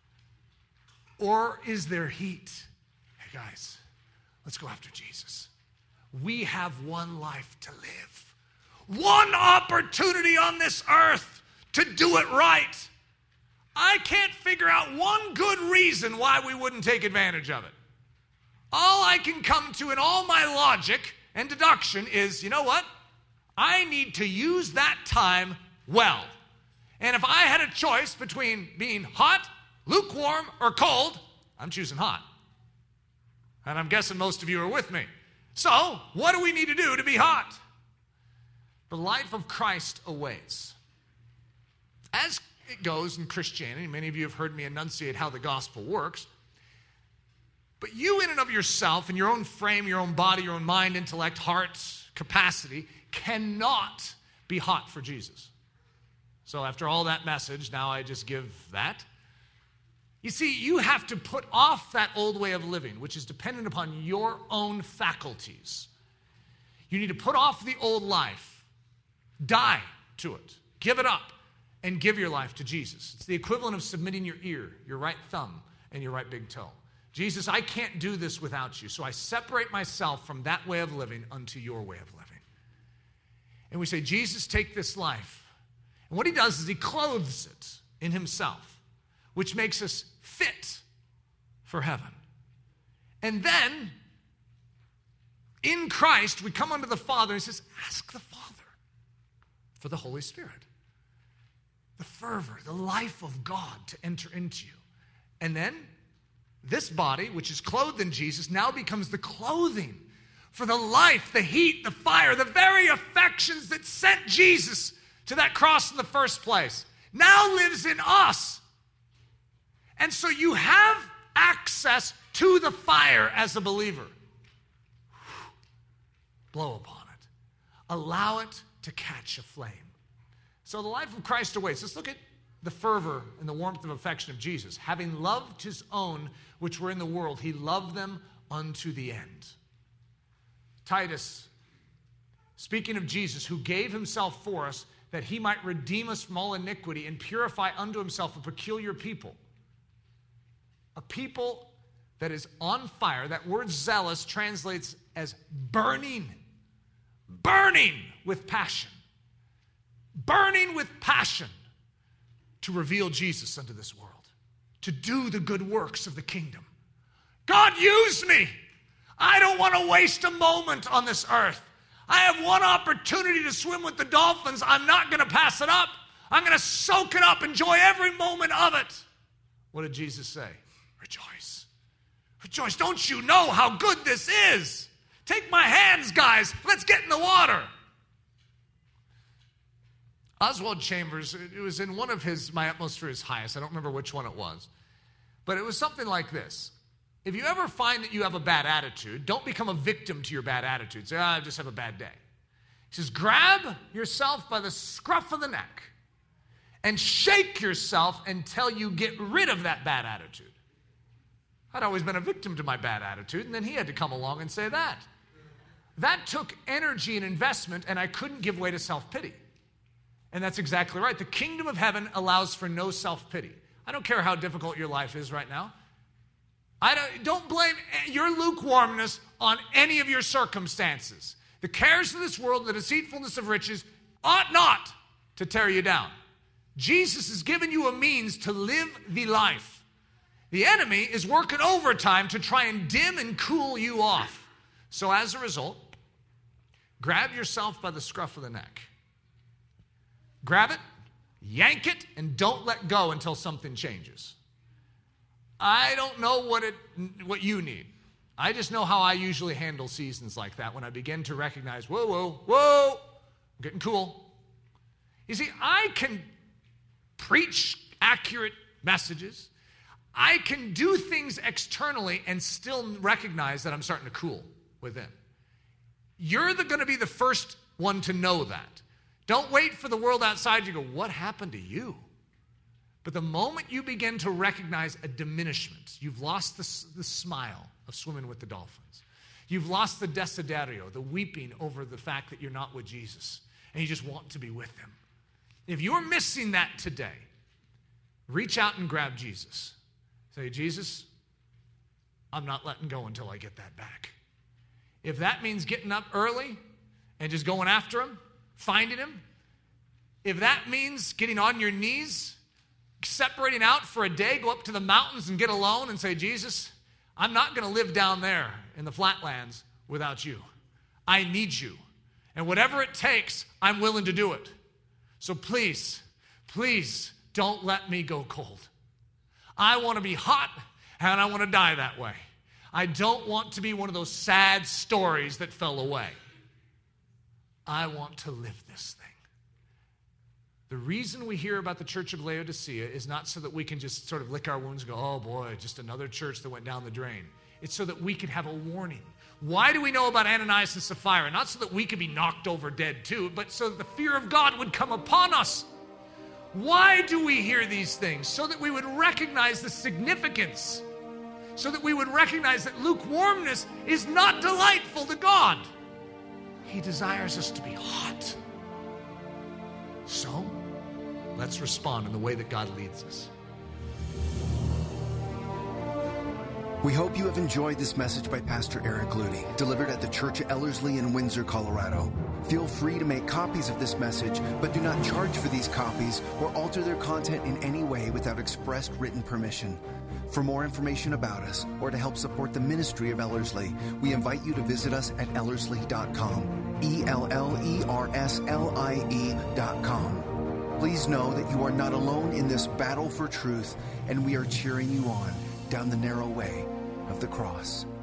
Or is there heat? Hey, guys, let's go after Jesus. We have one life to live. One opportunity on this earth to do it right. I can't figure out one good reason why we wouldn't take advantage of it. All I can come to in all my logic and deduction is, you know what? I need to use that time well. And if I had a choice between being hot, lukewarm, or cold, I'm choosing hot. And I'm guessing most of you are with me. So, what do we need to do to be hot? The life of Christ awaits. As it goes in Christianity, many of you have heard me enunciate how the gospel works. But you in and of yourself, in your own frame, your own body, your own mind, intellect, heart, capacity, cannot be hot for Jesus. So after all that message, now I just give that. You see, you have to put off that old way of living, which is dependent upon your own faculties. You need to put off the old life, die to it, give it up, and give your life to Jesus. It's the equivalent of submitting your ear, your right thumb, and your right big toe. Jesus, I can't do this without you, so I separate myself from that way of living unto your way of living. And we say, Jesus, take this life. And what he does is he clothes it in himself, which makes us fit for heaven. And then, in Christ, we come unto the Father, and he says, ask the Father for the Holy Spirit. The fervor, the life of God to enter into you. And then, this body, which is clothed in Jesus, now becomes the clothing for the life, the heat, the fire, the very affections that sent Jesus to that cross in the first place, now lives in us. And so you have access to the fire as a believer. Blow upon it. Allow it to catch a flame. So the life of Christ awaits. Let's look at the fervor and the warmth of affection of Jesus. Having loved his own which were in the world, he loved them unto the end. Titus, speaking of Jesus, who gave himself for us that he might redeem us from all iniquity and purify unto himself a peculiar people. A people that is on fire. That word zealous translates as burning. Burning with passion. Burning with passion to reveal Jesus unto this world. To do the good works of the kingdom. God, use me. I don't want to waste a moment on this earth. I have one opportunity to swim with the dolphins. I'm not going to pass it up. I'm going to soak it up, enjoy every moment of it. What did Jesus say? Rejoice. Rejoice. Don't you know how good this is? Take my hands, guys. Let's get in the water. Oswald Chambers, it was in one of his, My Utmost for His Highest. I don't remember which one it was. But it was something like this. If you ever find that you have a bad attitude, don't become a victim to your bad attitude. Say, oh, I just have a bad day. He says, grab yourself by the scruff of the neck and shake yourself until you get rid of that bad attitude. I'd always been a victim to my bad attitude, and then he had to come along and say that. That took energy and investment, and I couldn't give way to self-pity. And that's exactly right. The kingdom of heaven allows for no self-pity. I don't care how difficult your life is right now. I don't, don't blame your lukewarmness on any of your circumstances. The cares of this world, the deceitfulness of riches, ought not to tear you down. Jesus has given you a means to live the life. The enemy is working overtime to try and dim and cool you off. So as a result, grab yourself by the scruff of the neck. Grab it, yank it, and don't let go until something changes. I don't know what it, what you need. I just know how I usually handle seasons like that when I begin to recognize, whoa, whoa, whoa, I'm getting cool. You see, I can preach accurate messages. I can do things externally and still recognize that I'm starting to cool within. You're going to be the first one to know that. Don't wait for the world outside you to go, what happened to you? But the moment you begin to recognize a diminishment, you've lost the, the smile of swimming with the dolphins. You've lost the desiderio, the weeping over the fact that you're not with Jesus, and you just want to be with him. If you're missing that today, reach out and grab Jesus. Say, Jesus, I'm not letting go until I get that back. If that means getting up early and just going after him, finding him, if that means getting on your knees, separating out for a day, go up to the mountains and get alone and say, Jesus, I'm not going to live down there in the flatlands without you. I need you. And whatever it takes, I'm willing to do it. So please, please don't let me go cold. I want to be hot and I want to die that way. I don't want to be one of those sad stories that fell away. I want to live this thing. The reason we hear about the church of Laodicea is not so that we can just sort of lick our wounds and go, oh boy, just another church that went down the drain. It's so that we can have a warning. Why do we know about Ananias and Sapphira? Not so that we could be knocked over dead too, but so that the fear of God would come upon us. Why do we hear these things? So that we would recognize the significance. So that we would recognize that lukewarmness is not delightful to God. He desires us to be hot. So, let's respond in the way that God leads us.
We hope you have enjoyed this message by Pastor Eric Ludy, delivered at the Church at Ellerslie in Windsor, Colorado. Feel free to make copies of this message, but do not charge for these copies or alter their content in any way without expressed written permission. For more information about us or to help support the ministry of Ellerslie, we invite you to visit us at ellerslie dot com, E L L E R S L I E dot com. Please know that you are not alone in this battle for truth, and we are cheering you on down the narrow way of the cross.